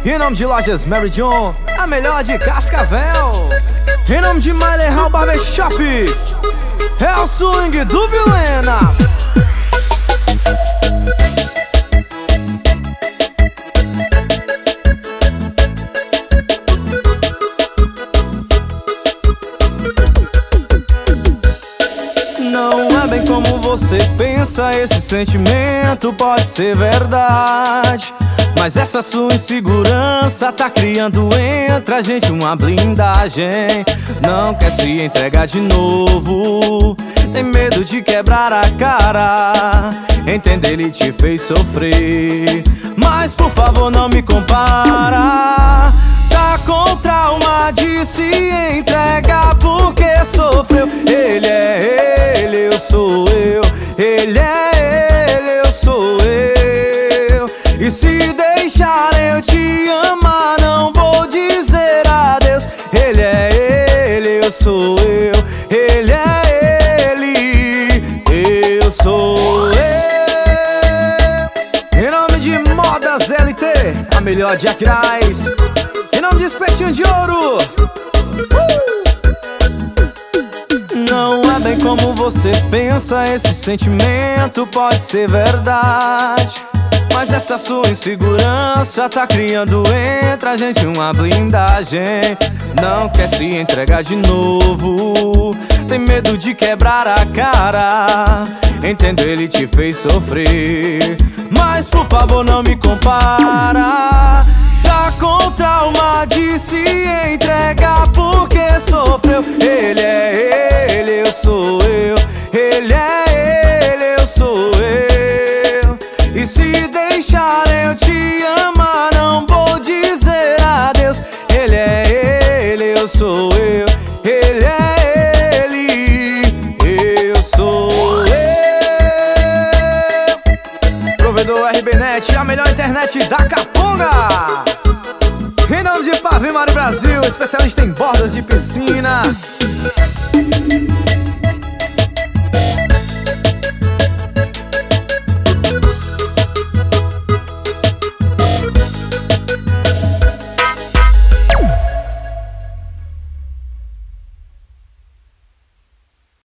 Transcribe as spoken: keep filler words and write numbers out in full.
E em nome de Lojas Mary John, a melhor de Cascavel. Em nome de Myler Hall Barbershop, é o swing do Vilena. Não é bem como você pensa, esse sentimento pode ser verdade, mas essa sua insegurança tá criando entre a gente uma blindagem. Não quer se entregar de novo, tem medo de quebrar a cara. Entende, ele te fez sofrer, mas por favor não me compara. Tá com trauma de se entregar porque sofreu. Ele é ele, eu sou eu. Ele é ele, eu sou eu. E se deixar eu te amar, não vou dizer adeus. Ele é ele, eu sou eu. Ele é ele, eu sou eu. Em nome de Modas L T, a melhor de Aquiraz. Em nome de Espetinho de Ouro. uh! Não é bem como você pensa, esse sentimento pode ser verdade, mas essa sua insegurança tá criando entre a gente uma blindagem. Não quer se entregar de novo, tem medo de quebrar a cara. Entendo, ele te fez sofrer, mas por favor não me compara. Tá com trauma de se entregar porque sofreu. Ele é ele, eu sou eu. Ele é ele, eu sou eu. E se deixar eu te amar, não vou dizer adeus. Ele é ele, eu sou eu. Ele é ele, eu sou eu. Provedor R B Net, a melhor internet da Caponga. Em nome de Pavimari Brasil, especialista em bordas de piscina.